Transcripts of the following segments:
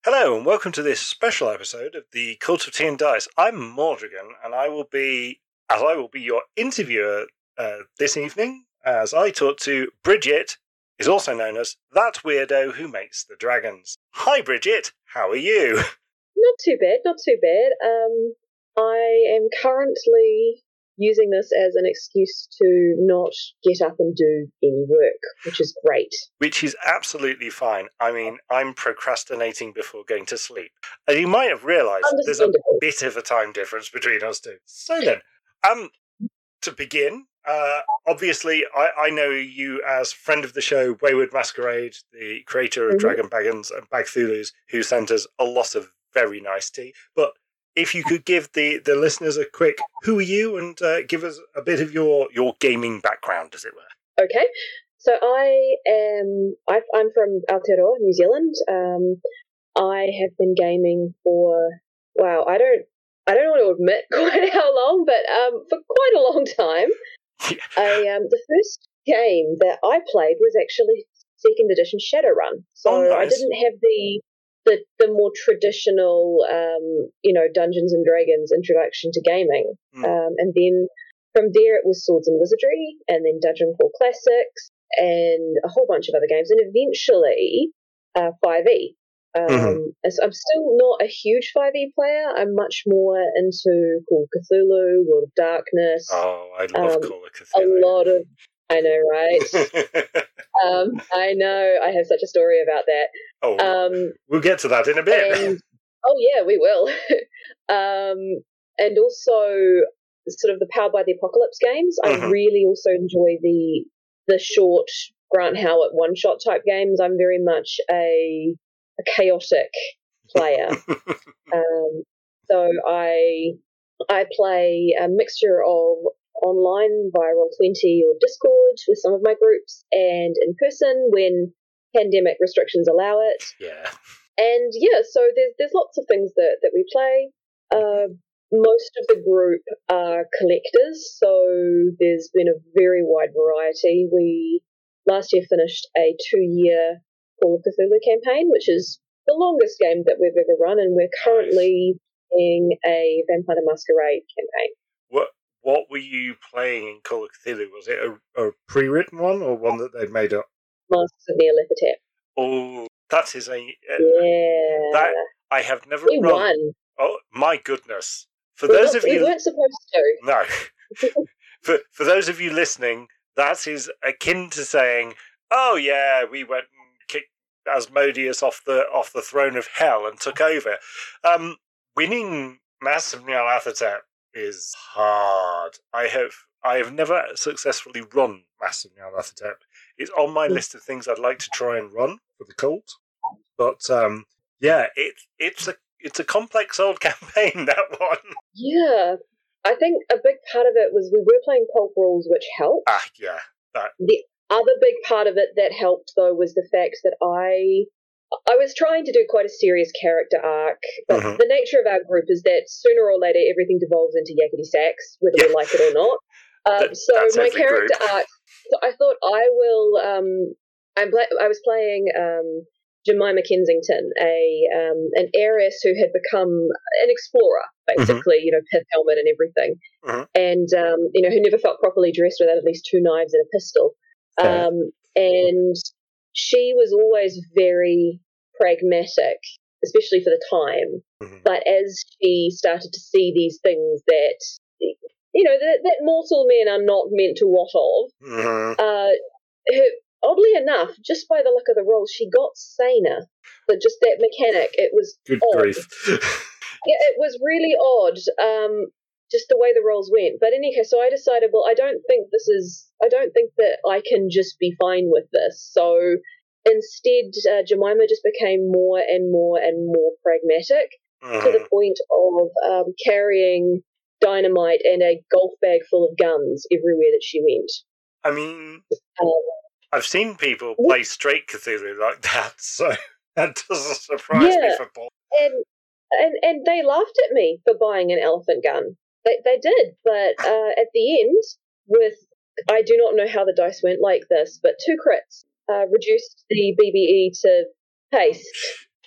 Hello and welcome to this special episode of the Cult of Tea and Dice. I'm Mordrigan and I will be your interviewer this evening as I talk to Bridget, is also known as that weirdo who makes the dragons. Hi Bridget, how are you? Not too bad. I am currently using this as an excuse to not get up and do any work, which is great. Which is absolutely fine. I mean, I'm procrastinating before going to sleep. As you might have realised, there's a bit of a time difference between us two. So then, to begin, obviously, I know you as friend of the show, Wayward Masquerade, the creator of Dragon Bagons and Bagthulus, who sent us a lot of very nice tea. But if you could give the listeners a quick who are you and give us a bit of your gaming background, as it were. Okay, so I'm from Aotearoa, New Zealand. I have been gaming for, I don't want to admit quite how long, but for quite a long time. The first game that I played was actually 2nd edition Shadowrun. So nice. I didn't have the more traditional, Dungeons and Dragons introduction to gaming. And then from there it was Swords and Wizardry, and then Dungeon Crawl Classics, and a whole bunch of other games, and eventually 5e. So I'm still not a huge 5e player. I'm much more into Call of Cthulhu, World of Darkness. Oh, I love Call of Cthulhu. A lot of, I know, right? I know. I have such a story about that. Oh, we'll get to that in a bit. Oh, yeah, we will. And also sort of the Powered by the Apocalypse games. I really also enjoy the short Grant Howitt one-shot type games. I'm very much a chaotic player. So I play a mixture of online via Roll20 or Discord with some of my groups, and in person when pandemic restrictions allow it. Yeah. And so there's lots of things that we play. Most of the group are collectors, so there's been a very wide variety. We last year finished a 2-year Call of Cthulhu campaign, which is the longest game that we've ever run, and we're currently playing a Vampire the Masquerade campaign. What were you playing in Call of Cthulhu? Was it a pre-written one or one that they'd made up? Masters of Nyarlathotep. Oh, that is that I have never we run. Won. Oh my goodness! For those of you, we weren't supposed to. No. for those of you listening, that is akin to saying, "Oh yeah, we went and kicked Asmodeus off the throne of hell and took over." Winning Masters of Nyarlathotep is hard. I have never successfully run Masters of Nyarlathotep. It's on my list of things I'd like to try and run for the cult. But it's a complex old campaign, that one. Yeah. I think a big part of it was we were playing pulp rules, which helped. Yeah. The other big part of it that helped, though, was the fact that I was trying to do quite a serious character arc, but the nature of our group is that sooner or later everything devolves into yakety sax, whether we like it or not. So my character arc, so I thought I will. I was playing Jemima Kensington, an heiress who had become an explorer, basically, pith helmet and everything, and who never felt properly dressed without at least 2 knives and a pistol. And she was always very pragmatic, especially for the time. But as she started to see these things that, that mortal men are not meant to wot of, oddly enough, just by the look of the rolls, she got saner. But just that mechanic, it was good odd. grief. Yeah, it was really odd. Just the way the rolls went. But in any case, so I decided, well, I don't think that I can just be fine with this. So instead, Jemima just became more and more and more pragmatic to the point of carrying dynamite and a golf bag full of guns everywhere that she went. I mean, I've seen people play straight Cthulhu like that, so that doesn't surprise me for Paul. And they laughed at me for buying an elephant gun. They did, but at the end, I do not know how the dice went like this, but 2 crits reduced the BBE to paste.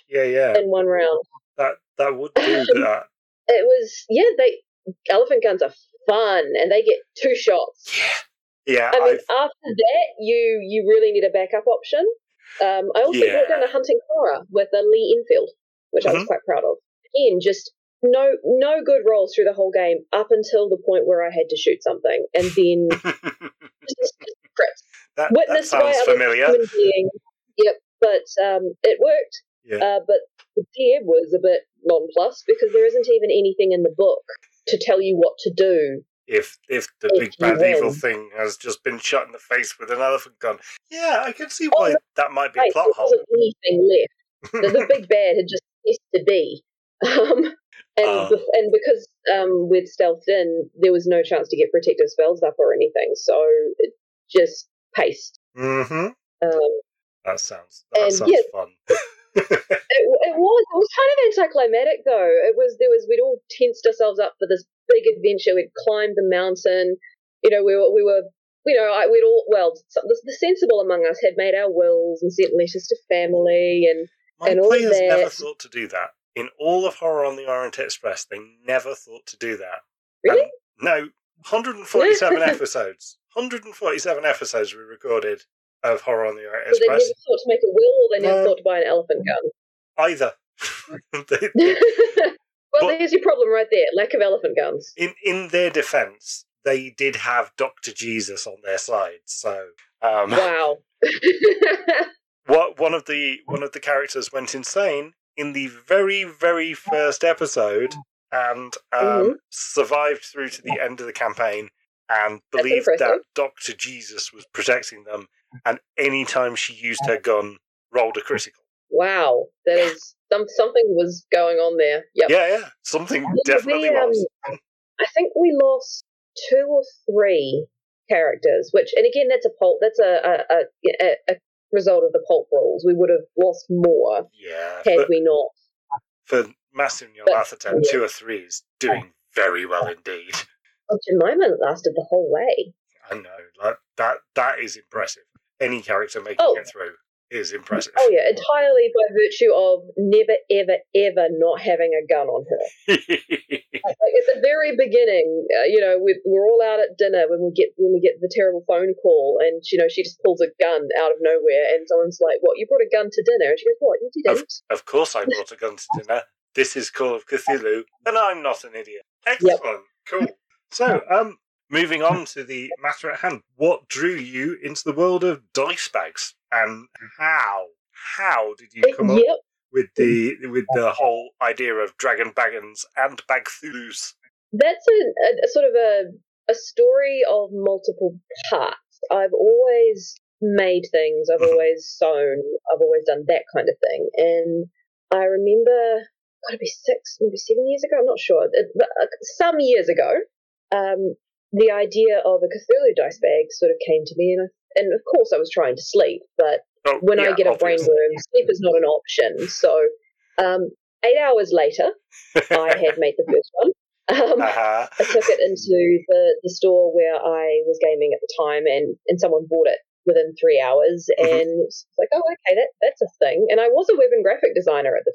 Yeah. In one round. That would do that. It was elephant guns are fun, and they get 2 shots. Yeah. I mean, after that, you really need a backup option. I also brought down a hunting horror with a Lee Enfield, which I was quite proud of. Again, just no good rolls through the whole game up until the point where I had to shoot something, and then just crits. That sounds familiar. Yep, but it worked. Yeah. But the DM was a bit nonplussed because there isn't even anything in the book to tell you what to do. If the big bad evil thing has just been shot in the face with an elephant gun. Yeah, I can see why that might be a plot hole. There wasn't anything left. The big bad had just ceased to be. And because we'd stealthed in, there was no chance to get protective spells up or anything, so it just paced. Mm-hmm. That sounds fun. It was kind of anticlimactic though. We'd all tensed ourselves up for this big adventure. We'd climbed the mountain. The sensible among us had made our wills and sent letters to family and all that. My players never thought to do that. In all of Horror on the Orient Express, they never thought to do that. Really? No, 147 episodes. 147 episodes we recorded of Horror on the Orient Express. So they never thought to make a will, or they never thought to buy an elephant gun? Either. Well, there's your problem right there, lack of elephant guns. In their defence, they did have Dr. Jesus on their side, so... wow. One of the characters went insane in the very, very first episode and survived through to the end of the campaign and believed that Dr. Jesus was protecting them, and any time she used her gun, rolled a critical. Wow, that is something was going on there. Yep. Yeah, something definitely was. I think we lost 2 or 3 characters, which, and again, that's a result of the pulp rules. We would have lost more had we not. For Master Nyarlathotep, 2 or 3 is doing very well indeed. Well, Jemima lasted the whole way. I know, that is impressive. Any character making it through is impressive. Oh yeah, entirely by virtue of never, ever, ever not having a gun on her. At the very beginning, we're all out at dinner when we get the terrible phone call, and she just pulls a gun out of nowhere, and someone's like, "What? You brought a gun to dinner?" And she goes, "What? You didn't?" Of course, I brought a gun to dinner. This is Call of Cthulhu, and I'm not an idiot. Excellent, cool. So, moving on to the matter at hand, what drew you into the world of dice bags, and how did you come up with the whole idea of Dragon Baggins and Bagthulus? That's a sort of a story of multiple parts. I've always made things. I've always sewn. I've always done that kind of thing. And I remember, gotta be 6, maybe 7 years ago. I'm not sure. Some years ago. The idea of a Cthulhu dice bag sort of came to me, and of course I was trying to sleep, but when I get a brain worm, sleep is not an option. So 8 hours later, I had made the first one. I took it into the store where I was gaming at the time, and someone bought it within 3 hours, and it's like, oh, okay, that's a thing. And I was a web and graphic designer at the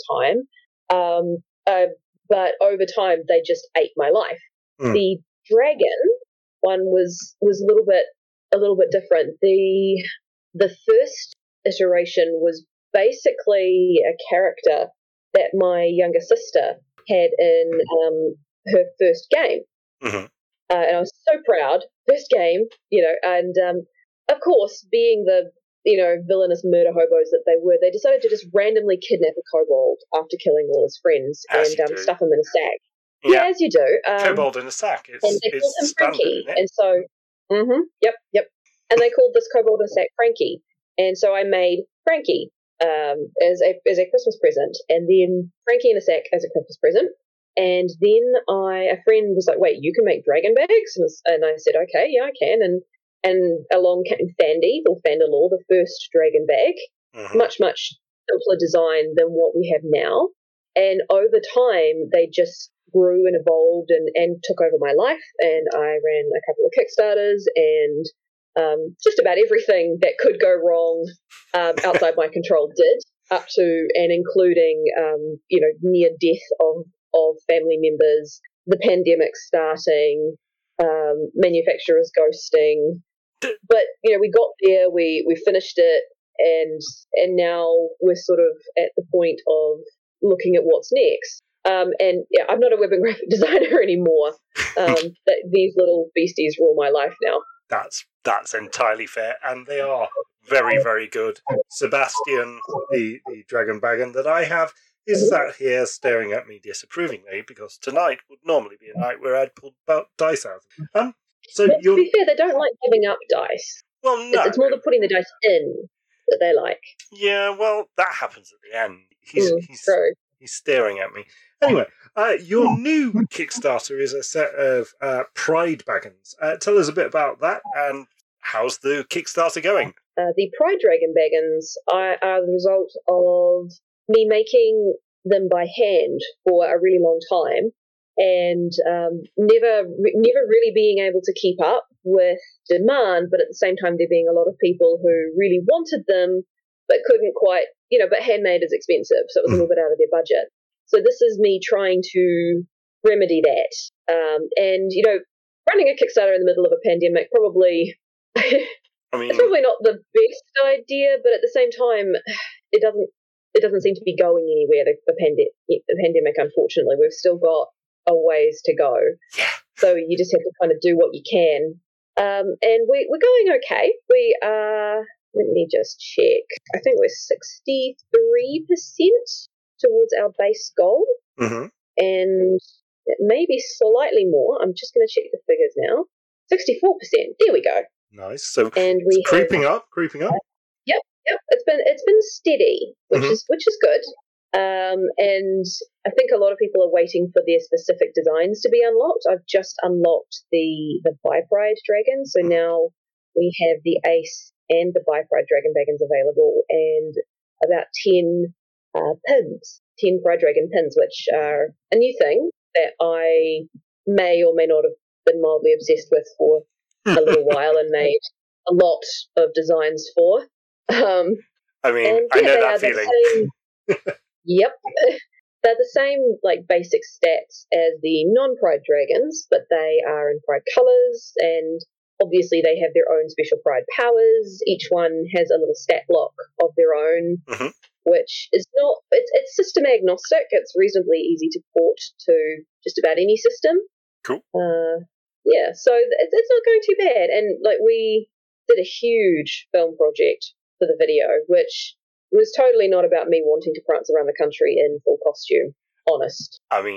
time, but over time they just ate my life. The dragon one was a little bit different. The first iteration was basically a character that my younger sister had in her first game, and I was so proud. First game, and of course, being the villainous murder hobos that they were, they decided to just randomly kidnap a kobold after killing all his friends and stuff him in a sack. Yeah, as you do. Kobold in a sack. And they called him Frankie. And so, yep. And they called this kobold in a sack Frankie. And so I made Frankie as a Christmas present, and then Frankie in a sack as a Christmas present. And then a friend was like, "Wait, you can make dragon bags?" And I said, "Okay, yeah, I can." And along came Fandy or Fandalore, the first dragon bag, much simpler design than what we have now. And over time, they just grew and evolved and took over my life, and I ran a couple of Kickstarters, and just about everything that could go wrong outside my control did. up to and including, near death of family members, the pandemic starting, manufacturers ghosting. But, we got there, we finished it, and now we're sort of at the point of looking at what's next. And yeah, I'm not a web and graphic designer anymore. These little beasties rule my life now. That's entirely fair, and they are very, very good. Sebastian, the Dragon Bagon that I have, is sat here staring at me disapprovingly because tonight would normally be a night where I'd pulled dice out. To be fair, they don't like giving up dice. Well, no. It's more than putting the dice in that they like. Yeah, well, that happens at the end. He's staring at me. Anyway, your new Kickstarter is a set of Pride Bagons. Tell us a bit about that, and how's the Kickstarter going? The Pride Dragon Bagons are the result of me making them by hand for a really long time, and never really being able to keep up with demand, but at the same time there being a lot of people who really wanted them but couldn't quite, but handmade is expensive, so it was a little bit out of their budget. So this is me trying to remedy that. And, running a Kickstarter in the middle of a pandemic probably it's probably not the best idea, but at the same time it doesn't seem to be going anywhere, the pandemic, unfortunately. We've still got a ways to go. So you just have to kind of do what you can. And we're going okay. We are, let me just check. I think we're 63% towards our base goal. Mm-hmm. And maybe slightly more. I'm just going to check the figures now. 64%. There we go. Nice. So it's creeping up. Yep. It's been steady, which is good. And I think a lot of people are waiting for their specific designs to be unlocked. I've just unlocked the Bi-Pride Dragon, so now we have the Ace and the Bi-Pride Dragon Bagons available, and about 10 pins, 10 Pride Dragon pins, which are a new thing that I may or may not have been mildly obsessed with for a little while and made a lot of designs for. I know that feeling. Yep. They're the same, basic stats as the non-Pride Dragons, but they are in Pride colours, and obviously they have their own special Pride powers. Each one has a little stat block of their own, which is not, it's system agnostic. It's reasonably easy to port to just about any system. Cool. Yeah, so it's not going too bad. And, we did a huge film project for the video, which was totally not about me wanting to prance around the country in full costume, honest.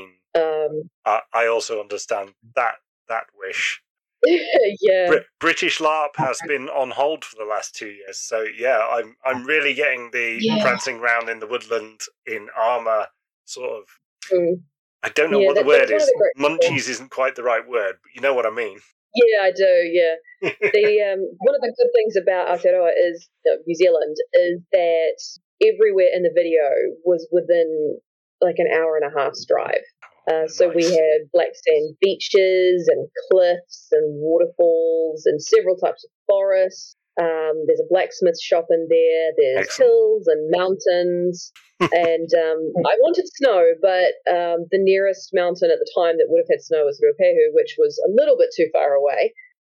I also understand that wish. Yeah. British LARP has been on hold for the last 2 years, so yeah, I'm really getting the prancing around in the woodland in armour sort of. I don't know what the word is. Munchies isn't quite the right word, but you know what I mean. Yeah, I do, yeah. One of the good things about Aotearoa is New Zealand is that everywhere in the video was within an hour and a half's drive. So we had black sand beaches and cliffs and waterfalls and several types of forests. There's a blacksmith shop in there. There's hills and mountains. And I wanted snow, but the nearest mountain at the time that would have had snow was Ruapehu, which was a little bit too far away.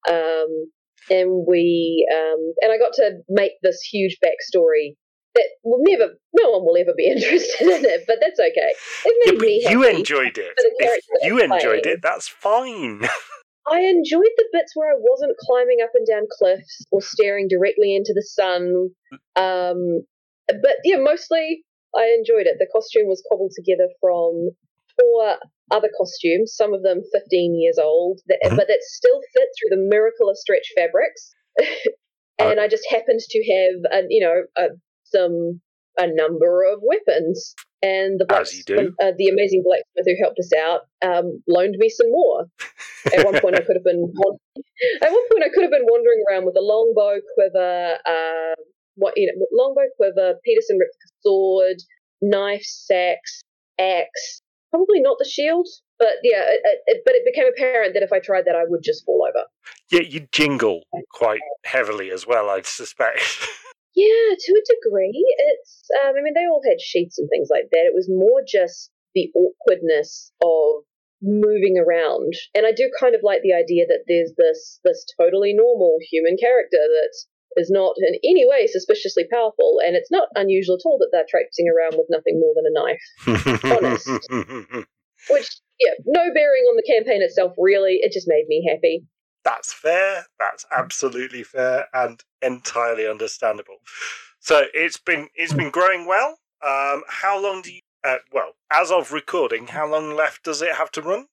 And I got to make this huge backstory that no one will ever be interested in it, but that's okay. It made me happy. You enjoyed it. If you enjoyed it, that's fine. I enjoyed the bits where I wasn't climbing up and down cliffs or staring directly into the sun. But yeah, mostly I enjoyed it. The costume was cobbled together from 4 other costumes, some of them 15 years old, but that still fit through the miracle of stretch fabrics. And I just happened to have, a number of weapons. And the amazing blacksmith who helped us out loaned me some more. At one point, I could have been wandering around with a longbow quiver, Peterson replica sword, knife, sax, axe. Probably not the shield, but yeah. But it became apparent that if I tried that, I would just fall over. Yeah, you jingle quite heavily as well, I'd suspect. Yeah, to a degree. It's, I mean, they all had sheets and things like that. It was more just the awkwardness of moving around. And I do kind of like the idea that there's this totally normal human character that is not in any way suspiciously powerful, and it's not unusual at all that they're traipsing around with nothing more than a knife. Honest. Which, yeah, no bearing on the campaign itself, really. It just made me happy. That's fair. That's absolutely fair and entirely understandable. So it's been growing well. How long do you? Well, as of recording, how long left does it have to run?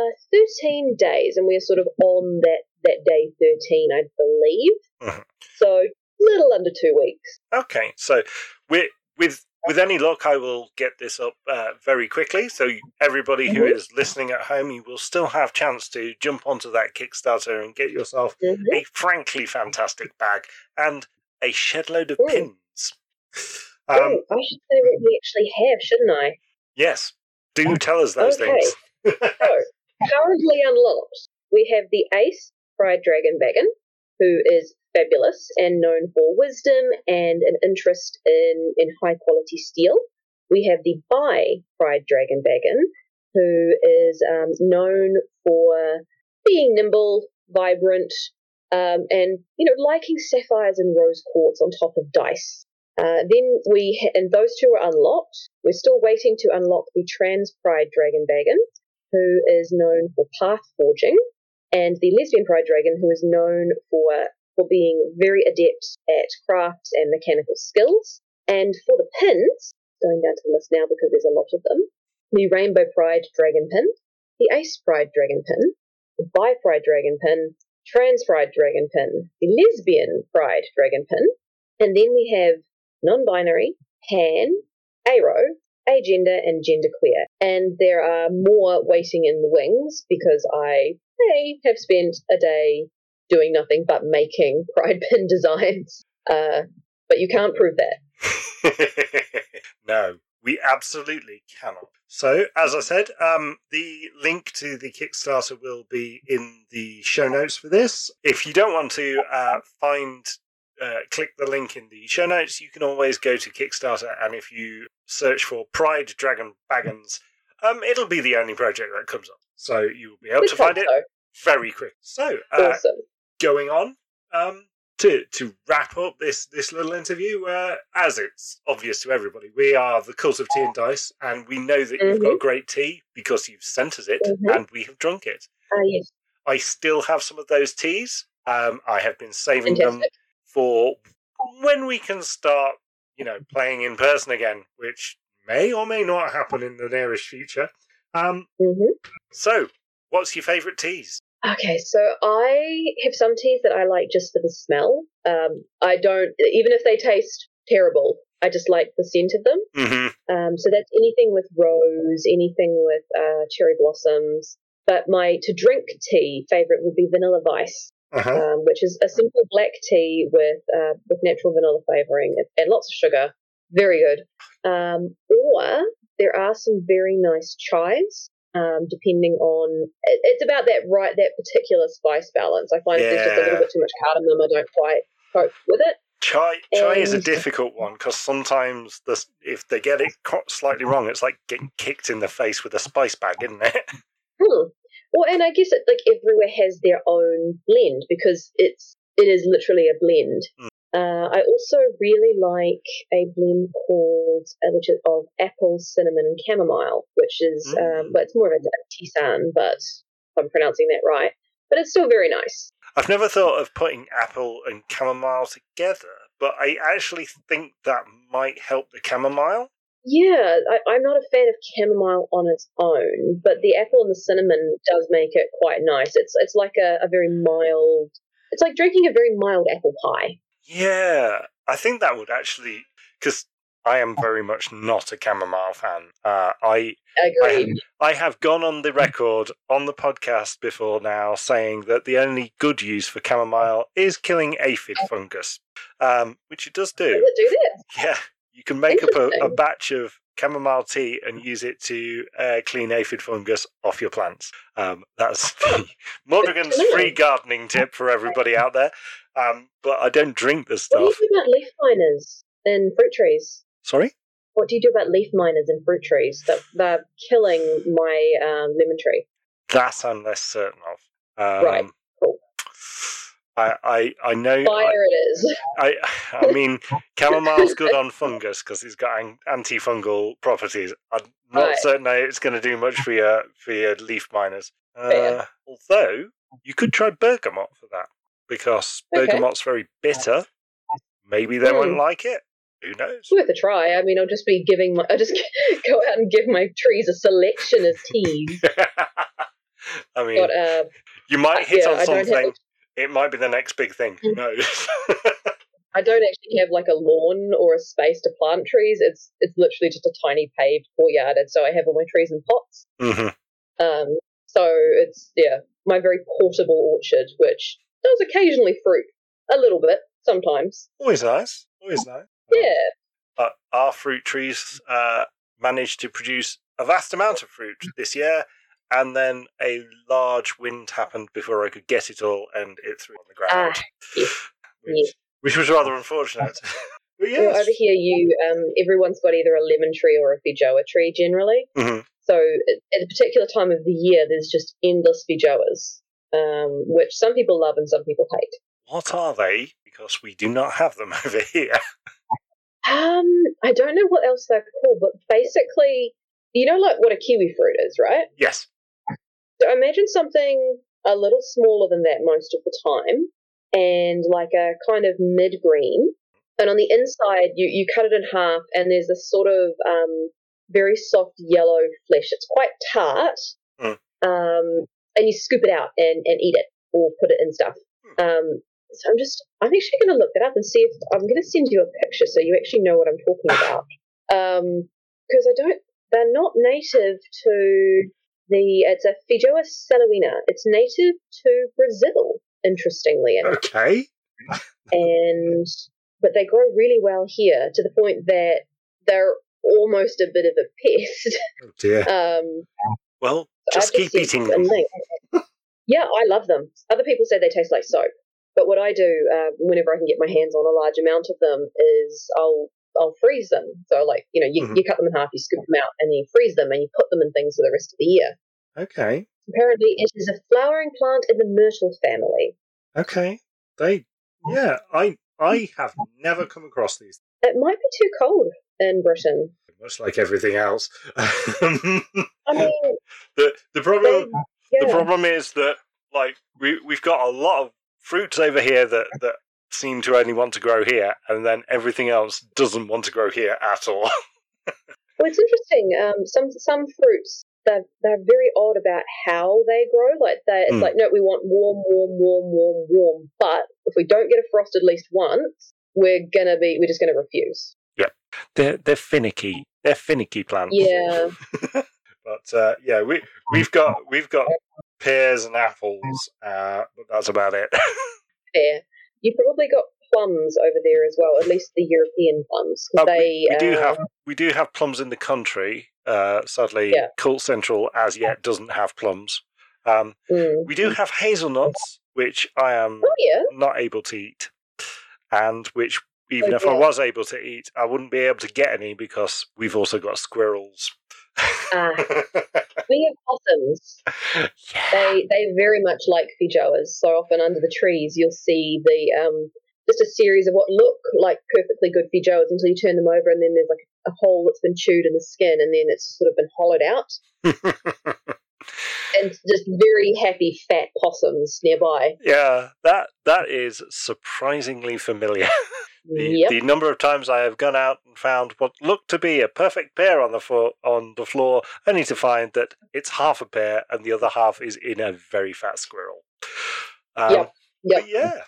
13 days, and we're sort of on that day 13, I believe. Mm-hmm. So little under 2 weeks. Okay, so with any luck, I will get this up very quickly. So everybody who is listening at home, you will still have chance to jump onto that Kickstarter and get yourself a frankly fantastic bag and a shed load of pins. I should say what we actually have, shouldn't I? Yes. Do tell us those things. So, currently unlocked, we have the Ace Pride Dragon Bagon, who is fabulous and known for wisdom and an interest in high-quality steel. We have the Bi Pride Dragon Bagon, who is known for being nimble, vibrant, and, liking sapphires and rose quartz on top of dice. Then and those two are unlocked. We're still waiting to unlock the Trans Pride Dragon Bagon, who is known for path forging, and the Lesbian Pride Dragon, who is known for being very adept at crafts and mechanical skills. And for the pins, going down to the list now because there's a lot of them, the Rainbow Pride Dragon Pin, the Ace Pride Dragon Pin, the Bi Pride Dragon Pin, Trans Pride Dragon Pin, the Lesbian Pride Dragon Pin, and then we have non-binary, pan, aro, agender, and genderqueer. And there are more waiting in the wings because I have spent a day doing nothing but making pride pin designs. But you can't prove that. No, we absolutely cannot. So, as I said, the link to the Kickstarter will be in the show notes for this. If you don't want to click the link in the show notes, you can always go to Kickstarter, and if you search for Pride Dragon Bagons, it'll be the only project that comes up. So you'll be able to find it very quick. So, awesome. Going on, to wrap up this little interview, as it's obvious to everybody, we are the Cult of Tea and Dice, and we know that you've got great tea because you've sent us it, and we have drunk it. Yes. I still have some of those teas. I have been saving them for when we can start, playing in person again, which may or may not happen in the nearest future. So, what's your favourite teas? Okay, so I have some teas that I like just for the smell. I don't, even if they taste terrible, I just like the scent of them. So that's anything with rose, anything with cherry blossoms. But my to-drink tea favourite would be Vanilla Vice. Which is a simple black tea with natural vanilla flavouring and lots of sugar. Very good. Or there are some very nice chais, depending on... It's about that particular spice balance. I find if there's just a little bit too much cardamom, I don't quite cope with it. Chai is a difficult one because sometimes if they get it slightly wrong, it's like getting kicked in the face with a spice bag, isn't it? Well, and I guess everywhere has their own blend because it is literally a blend. I also really like a blend called which is of apple, cinnamon, and chamomile, which is it's more of a tisane, but if I'm pronouncing that right. But it's still very nice. I've never thought of putting apple and chamomile together, but I actually think that might help the chamomile. Yeah, I'm not a fan of chamomile on its own, but the apple and the cinnamon does make it quite nice. It's like a very mild... It's like drinking a very mild apple pie. Yeah, I think that would actually... Because I am very much not a chamomile fan. Agreed. I have gone on the record on the podcast before now saying that the only good use for chamomile is killing aphid fungus, which it does do. Does it do that? Yeah. You can make up a batch of chamomile tea and use it to clean aphid fungus off your plants. That's the Mordrigan's free gardening tip for everybody out there. But I don't drink the stuff. What do you do about leaf miners in fruit trees? Sorry? What do you do about leaf miners in fruit trees? They're killing my lemon tree. That I'm less certain of. Right. Cool. I know. Fire it is. I mean, chamomile's good on fungus because it's got antifungal properties. I'm not certain it's going to do much for your leaf miners. Although you could try bergamot for that because bergamot's very bitter. Maybe they won't like it. Who knows? It's worth a try. I mean, I'll just go out and give my trees a selection of teas. I mean, you might hit on something. It might be the next big thing. Who knows? I don't actually have like a lawn or a space to plant trees. It's literally just a tiny paved courtyard, and so I have all my trees in pots. Mm-hmm. So it's my very portable orchard, which does occasionally fruit a little bit sometimes. Always nice. Yeah. But our fruit trees managed to produce a vast amount of fruit this year. And then a large wind happened before I could get it all, and it threw it on the ground, which was rather unfortunate. But yes. Well, over here, everyone's got either a lemon tree or a feijoa tree generally. Mm-hmm. So at a particular time of the year, there's just endless feijoas, which some people love and some people hate. What are they? Because we do not have them over here. I don't know what else they're called, but basically, you know, like what a kiwi fruit is, right? Yes. So imagine something a little smaller than that most of the time, and like a kind of mid-green. And on the inside, you cut it in half, and there's this sort of very soft yellow flesh. It's quite tart, and you scoop it out and eat it or put it in stuff. So I'm actually going to look that up and see if I'm going to send you a picture so you actually know what I'm talking about. Because they're not native to it's a Feijoa salowina. It's native to Brazil, interestingly enough. Okay. But they grow really well here to the point that they're almost a bit of a pest. Oh dear. Well, just keep eating them. Yeah, I love them. Other people say they taste like soap. But what I do whenever I can get my hands on a large amount of them is I'll freeze them. So, like, you know, you cut them in half, you scoop them out, and then you freeze them, and you put them in things for the rest of the year. Okay. Apparently, it is a flowering plant in the myrtle family. Okay. I have never come across these. It might be too cold in Britain. Much like everything else. I mean, the problem is that, like, we've got a lot of fruits over here that seem to only want to grow here, and then everything else doesn't want to grow here at all. Well, it's interesting. Some fruits, they're very odd about how they grow. Like it's like, no, we want warm. But if we don't get a frost at least once, we're just gonna refuse. Yeah, they're finicky. They're finicky plants. Yeah. But we've got pears and apples, but that's about it. Fair. You've probably got plums over there as well, at least the European plums. We do have plums in the country. Sadly, Colt Central as yet doesn't have plums. We do have hazelnuts, which I am not able to eat, and which even if I was able to eat, I wouldn't be able to get any because we've also got squirrels. We have possums. Yeah. They very much like feijoas. So often under the trees, you'll see just a series of what look like perfectly good feijoas until you turn them over, and then there's like a hole that's been chewed in the skin, and then it's sort of been hollowed out. And just very happy fat possums nearby. Yeah, that is surprisingly familiar. The number of times I have gone out and found what looked to be a perfect pear on the floor, only to find that it's half a pear and the other half is in a very fat squirrel. Yep. But yeah.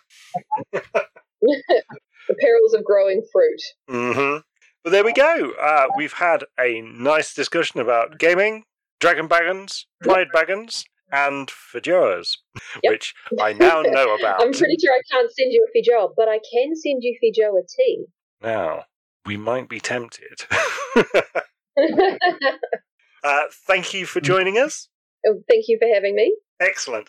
The perils of growing fruit. Mm-hmm. But there we go. We've had a nice discussion about gaming, Dragon Baggins, Pride Baggins, and feijoas, which I now know about. I'm pretty sure I can't send you a feijoa, but I can send you feijoa tea. Now, we might be tempted. Thank you for joining us. Oh, thank you for having me. Excellent.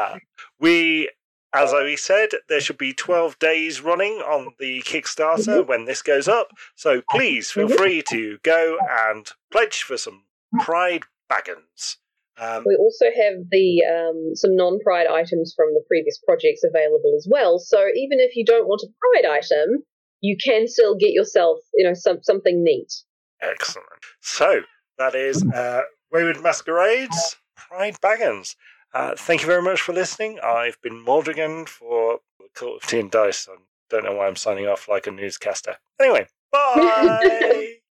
As I said, there should be 12 days running on the Kickstarter when this goes up. So please feel free to go and pledge for some Pride Baggins. We also have the some non-Pride items from the previous projects available as well. So even if you don't want a Pride item, you can still get yourself, something neat. Excellent. So that is Wayward Masquerades, Pride Baggins. Thank you very much for listening. I've been Maldrigan for the Cult of Tea and Dice. I don't know why I'm signing off like a newscaster. Anyway, bye!